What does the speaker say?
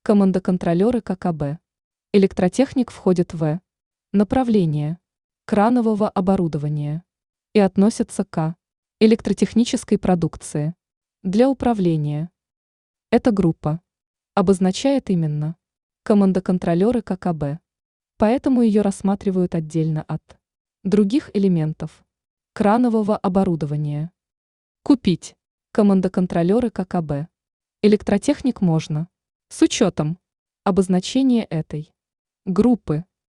Командоконтролеры ККБ. Электротехник входит в направление кранового оборудования и относится к электротехнической продукции для управления. Эта группа обозначает именно командоконтролеры ККБ, поэтому ее рассматривают отдельно от других элементов кранового оборудования. Купить командоконтролеры ККБ. Электротехник можно с учетом обозначения этой группы